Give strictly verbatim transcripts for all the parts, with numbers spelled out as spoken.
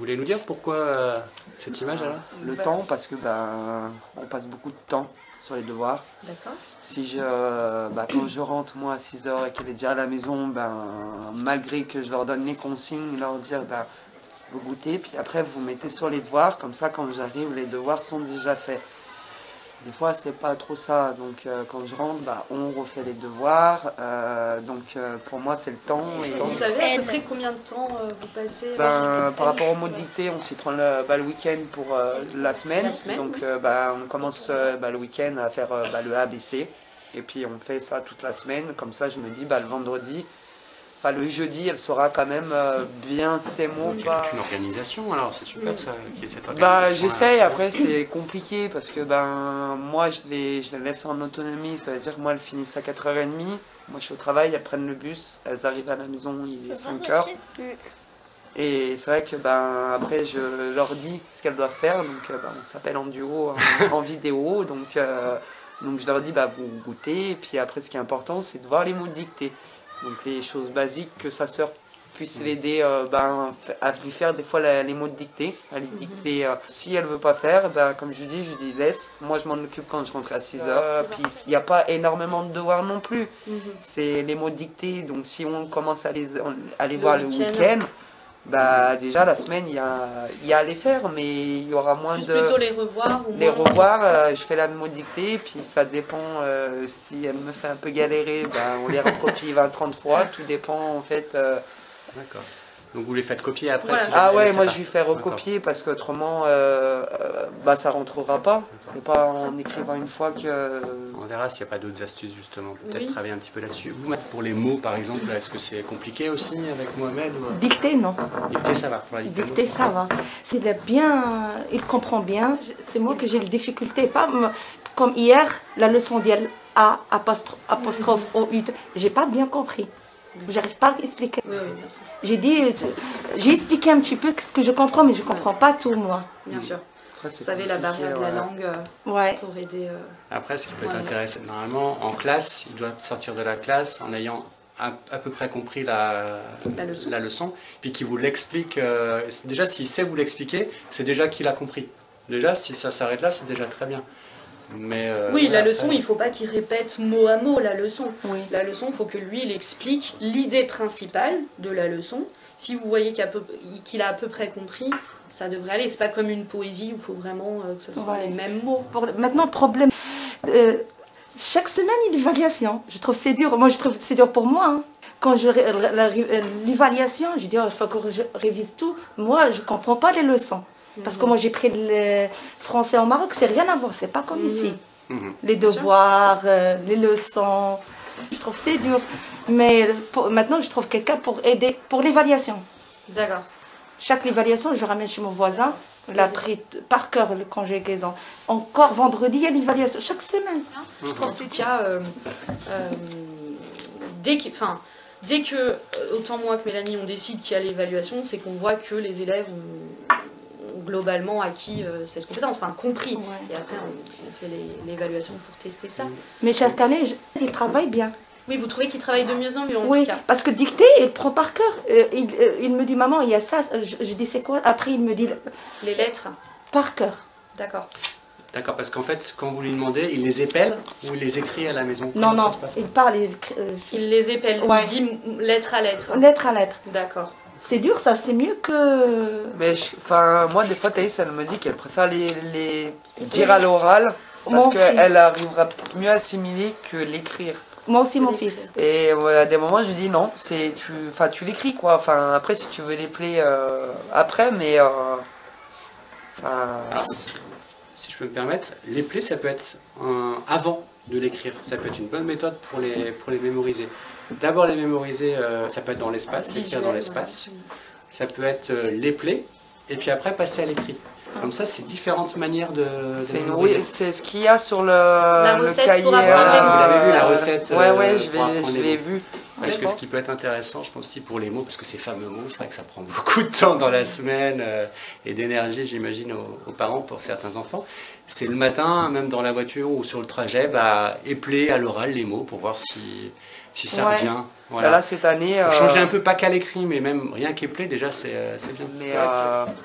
voulez nous dire pourquoi euh, cette image alors? Le temps, parce que ben, on passe beaucoup de temps sur les devoirs. D'accord. Si je, euh, bah, quand je rentre moi à six heures et qu'elle est déjà à la maison, ben, malgré que je leur donne les consignes, leur dire ben, vous goûtez, puis après vous mettez sur les devoirs, comme ça quand j'arrive les devoirs sont déjà faits. Des fois c'est pas trop ça, donc euh, quand je rentre, bah, on refait les devoirs, euh, donc euh, pour moi c'est le temps. Et Vous savez à peu près combien de temps euh, vous passez ben, par rapport au mot de dictée, on s'y prend le, bah, le week-end pour euh, la, semaine. la semaine, donc oui. euh, bah, on commence euh, bah, le week-end à faire euh, bah, le A B C, et puis on fait ça toute la semaine, comme ça je me dis bah, le vendredi, enfin le jeudi elle saura quand même euh, bien ses mots. C'est Pas... une organisation alors, c'est super ça, qu'il y ait cette Bah, organisation. j'essaye, après c'est compliqué parce que ben moi je les, je les laisse en autonomie, ça veut dire que moi elles finissent à quatre heures trente, moi je suis au travail, elles prennent le bus, elles arrivent à la maison, il est cinq heures. Et c'est vrai que ben après je leur dis ce qu'elles doivent faire, donc ben, on s'appelle en duo, en, en vidéo, donc, euh, donc je leur dis bah, vous goûtez, et puis après ce qui est important c'est de voir les mots dictés. Donc les choses basiques, que sa sœur puisse l'aider euh, ben, à lui faire des fois la, les mots de dictée, à lui dicter. Euh, si elle veut pas faire, ben, comme je dis, je dis laisse, moi je m'en occupe quand je rentre à six heures, puis il n'y a pas énormément de devoirs non plus, c'est les mots de dictée, donc si on commence à les, à les Le voir le week-end. week-end, bah, déjà la semaine il y a, il y a à les faire, mais il y aura moins Juste de... plutôt les revoir ou Les moins- revoir, euh, je fais la mot dictée, puis ça dépend, euh, si elle me fait un peu galérer, ben, on les recopie vingt trente fois, tout dépend en fait. euh, D'accord. Donc vous les faites copier après Voilà. si Ah jamais ouais, elle sait moi pas. je lui fais recopier parce qu'autrement, euh, euh, bah, ça rentrera pas. C'est pas en écrivant une fois que... On verra s'il n'y a pas d'autres astuces justement, peut-être Oui. travailler un petit peu là-dessus. Vous, pour les mots par exemple, est-ce que c'est compliqué aussi avec Mohamed ou... Dictée, non. Dictée ça va pour la dictée. Dictée, ça va. C'est le bien, il comprend bien. C'est moi que j'ai les difficultés. Pas m- comme hier, la leçon d'hier, A, apostrophe, apostrophe O, U. J'ai pas bien compris. J'arrive pas à expliquer. Oui, oui, bien sûr. J'ai dit, euh, j'ai expliqué un petit peu ce que je comprends, mais je comprends pas tout, moi. Bien sûr. Après, c'est Vous savez, la compliqué, barrière de la ouais. langue euh, Ouais. pour aider. euh, Après, ce qui peut être Ouais. intéressant, normalement, en classe, il doit sortir de la classe en ayant à, à peu près compris la, La leçon. leçon, puis qu'il vous l'explique. euh, déjà, s'il sait vous l'expliquer, c'est déjà qu'il a compris. Déjà, si ça s'arrête là, c'est déjà très bien. Mais, euh, Oui, voilà, la leçon, après- il faut pas qu'il répète mot à mot la leçon. Oui. La leçon, il faut que lui, il explique l'idée principale de la leçon. Si vous voyez qu'à peu- qu'il a à peu près compris, ça devrait aller. C'est pas comme une poésie où il faut vraiment euh, que ce soit Ouais. les mêmes mots. Pour, maintenant, problème. euh, chaque semaine, il y a une évaluation. Je trouve que c'est dur. Moi, je trouve que c'est dur pour moi. hein. Quand je ré- la- la- l'évaluation, je dis, oh, il faut que je révise tout. Moi, je comprends pas les leçons. Parce que moi, j'ai pris le français au Maroc, c'est rien à voir. C'est pas comme Mhm. ici. Mhm. Les devoirs, euh, les leçons. Je trouve que c'est dur. Mais pour- maintenant, je trouve quelqu'un pour aider, pour l'évaluation. D'accord. Chaque évaluation, je ramène chez mon voisin. Il a pris par cœur le conjugaison. Encore vendredi, il y a l'évaluation. Chaque semaine. Je trouve en tout cas, euh, euh, dès que, enfin, dès que, euh, autant moi que Mélanie, on décide qu'il y a l'évaluation, c'est qu'on voit que les élèves ont, ont globalement acquis euh, cette compétence, enfin compris. Ouais. Et après, on, on fait les- l'évaluation pour tester ça. Mais chaque année, je- il travaille bien. Oui, vous trouvez qu'il travaille de mieux en mieux en Oui, tout cas. parce que dictée, il prend par cœur. Euh, il, euh, il me dit, maman, il y a ça. Je, je dis, c'est quoi? Après, il me dit, Les lettres, par cœur. d'accord. D'accord, parce qu'en fait, quand vous lui demandez, il les épelle ou il les écrit à la maison? Non, Comment ça non, se passe il parle, il, euh, Il les épelle, Ouais. il dit m- lettre à lettre. lettre à lettre. D'accord. C'est dur, ça, c'est mieux que... Mais je- enfin, moi des fois Thaïs elle me dit qu'elle préfère les, les dire à l'oral parce Mon fils. qu'elle arrivera mieux à assimiler que l'écrire. Moi aussi, mon L'écrire. fils. Et ouais, à des moments je dis non, c'est tu, enfin tu l'écris quoi. Enfin après si tu veux les plaies euh, après, mais euh, enfin, Alors, si si je peux me permettre, les plaies, ça peut être euh, avant de l'écrire. Ça peut être une bonne méthode pour les, pour les mémoriser. D'abord les mémoriser, euh, ça peut être dans l'espace, l'écrire dans Visuel, l'espace. ouais. Ça peut être euh, les plaies, et puis après passer à l'écrit. Comme ça, c'est différentes manières de, de c'est une- mémoriser. oui, c'est ce qu'il y a sur le, le recette cahier. pour apprendre les euh, mots. Vous l'avez vu, la euh, recette, Ouais euh, ouais, je pour vais, apprendre je les l'ai mots. vu. Parce que ce qui peut être intéressant, je pense aussi pour les mots, parce que ces fameux mots, c'est vrai que ça prend beaucoup de temps dans la semaine euh, et d'énergie, j'imagine, aux, aux parents pour certains enfants. C'est le matin, même dans la voiture ou sur le trajet, bah, épeler à l'oral les mots pour voir si, si ça Ouais. revient. Bah Voilà. là cette année. Pour euh, changer un peu, pas qu'à l'écrit, mais même rien qu'épeler, déjà, c'est euh, c'est bien. Mais C'est vrai que euh,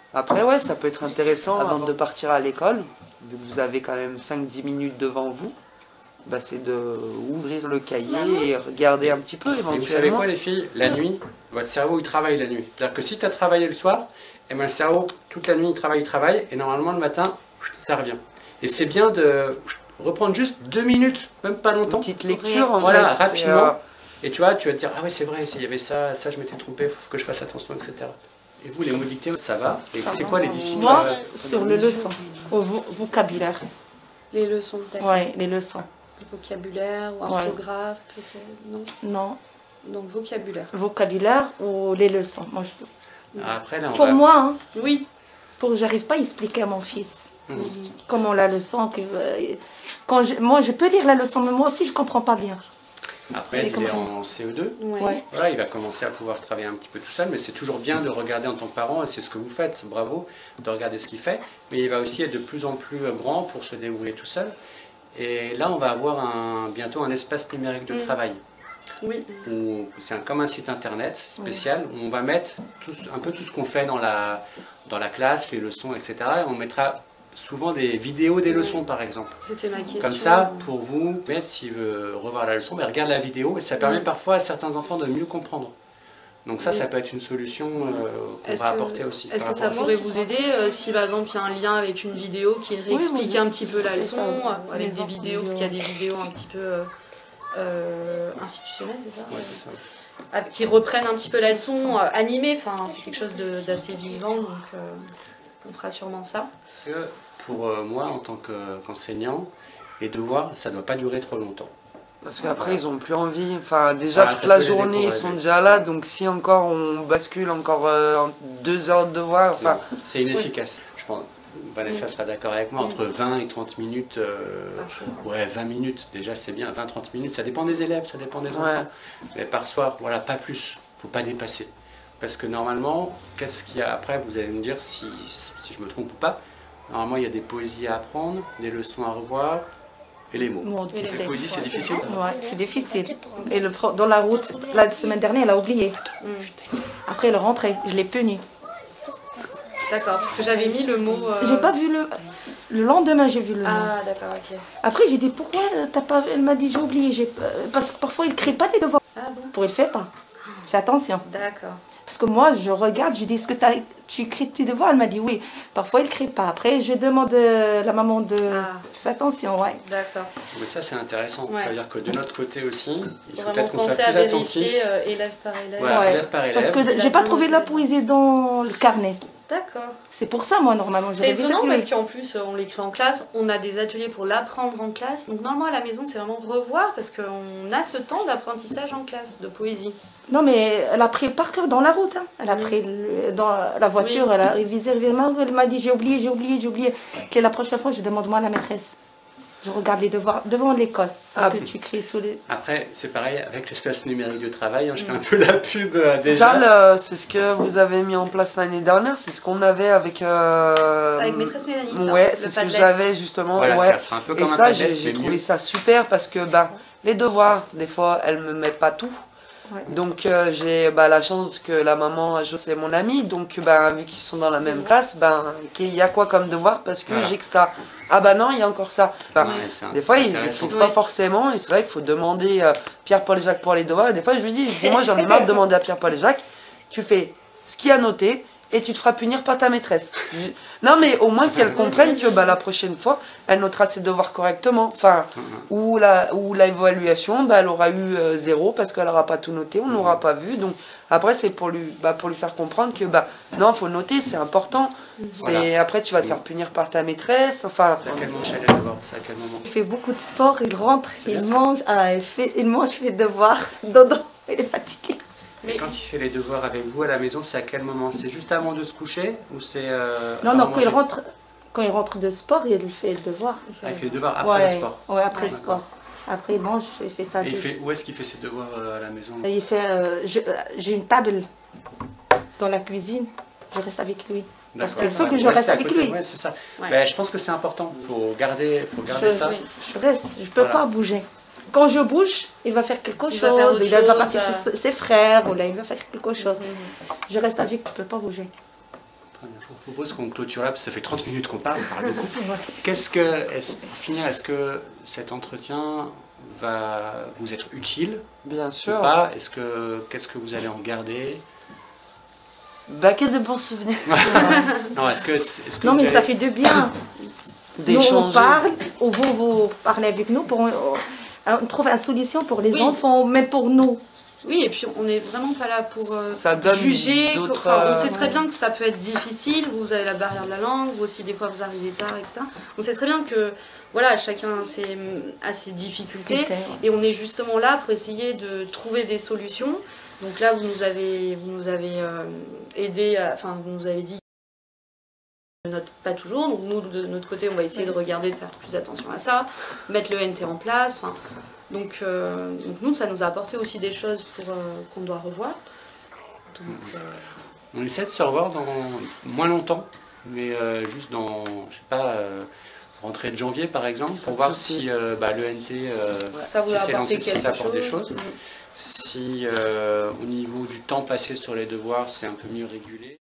Après, ouais, ça peut être intéressant avant de partir à l'école, vu que vous avez quand même cinq dix minutes devant vous, bah, c'est d'ouvrir le cahier et regarder un petit peu éventuellement. Et vous savez quoi les filles? La nuit, votre cerveau il travaille la nuit. C'est-à-dire que si tu as travaillé le soir, et ben, le cerveau toute la nuit il travaille, il travaille, et normalement le matin, ça revient. Et c'est bien de reprendre juste deux minutes, même pas longtemps. Une petite lecture en voilà, fait. rapidement. Euh... Et tu vois, tu vas te dire, ah oui c'est vrai, il y avait ça, ça je m'étais trompé, il faut que je fasse attention, et cetera. Et vous, les mots dictés, ça va? Et c'est quoi les difficultés? Moi, sur les leçons, au vo vocabulaire. Les leçons, peut-être. Oui, les leçons. Le vocabulaire ou orthographe, ouais. peut-être, non? Non. Donc vocabulaire. Vocabulaire ou les leçons. Moi, je... Après, là, on Pour va... moi, hein, oui. Pour j'arrive pas à expliquer à mon fils mmh. comment la leçon. Que, quand je, moi, je peux lire la leçon, mais moi aussi, je comprends pas bien. Après, il est en C E deux. Ouais. Ouais. Voilà, il va commencer à pouvoir travailler un petit peu tout seul, mais c'est toujours bien de regarder en tant que parent, et c'est ce que vous faites, bravo, de regarder ce qu'il fait. Mais il va aussi être de plus en plus grand pour se débrouiller tout seul. Et là, on va avoir un, bientôt un espace numérique de mmh. travail. Oui. C'est comme un site internet spécial oui. où on va mettre tout, un peu tout ce qu'on fait dans la, dans la classe, les leçons, et cetera. Et on mettra souvent des vidéos des leçons, par exemple. C'était ma question. Comme ça, pour vous, s'il veut revoir la leçon, ben, regarde la vidéo et ça permet parfois à certains enfants de mieux comprendre. Donc ça, ça peut être une solution euh, qu'on va que, apporter aussi. Est-ce que ça pourrait vous aider euh, si par exemple il y a un lien avec une vidéo qui réexplique oui, un petit peu la leçon, euh, avec des vidéos, parce qu'il y a des vidéos un petit peu euh, euh, institutionnelles déjà, ouais, c'est ça. Euh, qui reprennent un petit peu la leçon euh, animée, enfin c'est quelque chose d'assez vivant, donc euh, on fera sûrement ça. Pour euh, moi, en tant qu'enseignant, les devoirs, ça ne doit pas durer trop longtemps. Parce qu'après, ils n'ont plus envie. Enfin, déjà, ah, toute la journée, ils sont déjà là. Donc, si encore on bascule encore euh, deux heures de devoir, enfin... C'est inefficace. Oui. Je pense, Vanessa sera d'accord avec moi, entre vingt et trente minutes, euh, ouais, vingt minutes, déjà c'est bien, vingt à trente minutes, ça dépend des élèves, ça dépend des enfants. Ouais. Mais par soir, voilà, pas plus, il ne faut pas dépasser. Parce que normalement, qu'est-ce qu'il y a après? Vous allez me dire si, si je me trompe ou pas. Normalement, il y a des poésies à apprendre, des leçons à revoir, et les mots. Bon, et les poésies, c'est difficile. Ouais, c'est difficile. Et le, dans la route, la semaine dernière, elle a oublié. Mm. Après, elle est rentrée, je l'ai punie. D'accord, parce que j'avais mis le mot... Euh... J'ai pas vu le... Le lendemain, j'ai vu le ah, mot. Ah, d'accord, ok. Après, j'ai dit, pourquoi t'as pas... Elle m'a dit, j'ai oublié. Parce que parfois, il ne crée pas les devoirs. Ah bon? Pour il ne fait pas. Fais attention. D'accord. Parce que moi, je regarde, je dis, est-ce que as, tu écris tes devoirs? Elle m'a dit oui. Parfois, il ne crée pas. Après, je demande à la maman de... Ah. Fais attention, ouais. D'accord. Mais ça, c'est intéressant. Ouais. Ça veut dire que de notre côté aussi, il faut peut-être qu'on soit plus attentif. Euh, élève par élève. Voilà, ouais. élève par élève. Parce que j'ai pas trouvé de la poésie dans le carnet. D'accord. C'est pour ça, moi, normalement, je C'est étonnant parce qu'en plus, on l'écrit en classe, on a des ateliers pour l'apprendre en classe. Donc, normalement, à la maison, c'est vraiment revoir parce qu'on a ce temps d'apprentissage en classe, de poésie. Non, mais elle a pris par cœur dans la route. Hein. Elle a oui. pris le, dans la voiture, oui. elle a révisé, révisé. Elle m'a dit, j'ai oublié, j'ai oublié, j'ai oublié. Que la prochaine fois, je demande moi à la maîtresse. Je regarde les devoirs devant l'école. Parce ah, que tu écris tous les... Après, c'est pareil avec l'espace numérique de travail. Hein, je fais un peu la pub euh, déjà. Ça, c'est ce que vous avez mis en place l'année dernière. C'est ce qu'on avait avec... Euh... Avec maîtresse Mélanie, ça. Ouais, c'est ce que j'avais justement. Voilà, ouais. ça sera un peu comme Et un ça, padlet, j'ai trouvé ça super parce que bah, les devoirs, des fois, elle ne me met pas tout. Ouais. Donc euh, j'ai bah, la chance que la maman, c'est mon amie, donc bah, vu qu'ils sont dans la même classe, bah, il y a quoi comme devoir parce que voilà. j'ai que ça. Ah bah non, il y a encore ça. Enfin, ouais, des fois, ils ne trouvent pas forcément, et c'est vrai qu'il faut demander euh, Pierre, Paul et Jacques pour les devoirs. Et des fois, je lui dis, je dis moi j'en ai marre de demander à Pierre, Paul et Jacques, tu fais ce qu'il y a noté et tu te feras punir par ta maîtresse. Je... Non mais au moins qu'elle comprenne que bah, la prochaine fois, elle notera ses devoirs correctement. Enfin, ou la ou l'évaluation, bah, elle aura eu euh, zéro parce qu'elle n'aura pas tout noté, on n'aura pas vu. Donc après, c'est pour lui, bah, pour lui faire comprendre que bah, non, il faut noter, c'est important. Voilà. Après, tu vas te faire punir par ta maîtresse. Enfin, c'est à quel moment, à à quel moment il fait beaucoup de sport, il rentre, il mange, ah, il, fait, il mange, il fait devoir, dodo, il est fatigué. Mais quand il fait les devoirs avec vous à la maison, c'est à quel moment? C'est juste avant de se coucher ou c'est euh, non, non, quand il, rentre, quand il rentre de sport, il fait le devoir. Il fait, ah, il fait le devoir après ouais, le sport? Oui, après le sport. Après, il mange, il fait ça. Et il fait, où est-ce qu'il fait ses devoirs euh, à la maison? Il fait, euh, j'ai une table dans la cuisine, je reste avec lui. Parce qu'il faut que je reste avec lui. Ouais, c'est ça. Ouais. Ben, je pense que c'est important. Il faut garder, faut garder je, ça. Oui, je reste, je ne peux voilà. pas bouger. Quand je bouge, il va faire quelque il chose. Va il chose, va partir à... chez ses frères, ou là, il va faire quelque chose. Mm-hmm. Je reste avec, je ne peux pas bouger. Très bien. Je vous propose qu'on clôture là, parce que ça fait trente minutes qu'on parle, on parle beaucoup. Qu'est-ce que, est-ce, pour finir, est-ce que cet entretien va vous être utile? Bien sûr. Ou pas? Est-ce que, qu'est-ce que vous allez en garder? Bah, quel de bons souvenirs. Non, est-ce que, est-ce que Non, vous mais allez- ça fait du bien. Nous, on D'échanger. parle, ou vous, vous parlez avec nous, pour, euh, on trouve une solution pour les Oui. enfants, même pour nous. Oui, et puis on n'est vraiment pas là pour euh, Ça donne juger. d'autres, Enfin, on euh, sait très bien que ça peut être difficile. Vous avez la barrière de la langue, vous aussi des fois vous arrivez tard, et cetera. On sait très bien que voilà, chacun ses- a ses difficultés. Ok. Et on est justement là pour essayer de trouver des solutions. Donc là, vous nous avez, vous nous avez euh, aidé, à- enfin, vous nous avez dit note pas toujours. Donc nous, de notre côté, on va essayer de regarder, de faire plus attention à ça, mettre le N T en place. Enfin, donc, euh, donc nous, ça nous a apporté aussi des choses pour euh, qu'on doit revoir. Donc, euh, On essaie de se revoir dans moins longtemps, mais euh, juste dans, je sais pas, euh, rentrée de janvier par exemple, pour Pas de voir souci. si euh, bah, le N T, euh, ça vous si a c'est apporté lancé, si quelque ça apporte des chose. choses. Si euh, au niveau du temps passé sur les devoirs, c'est un peu mieux régulé.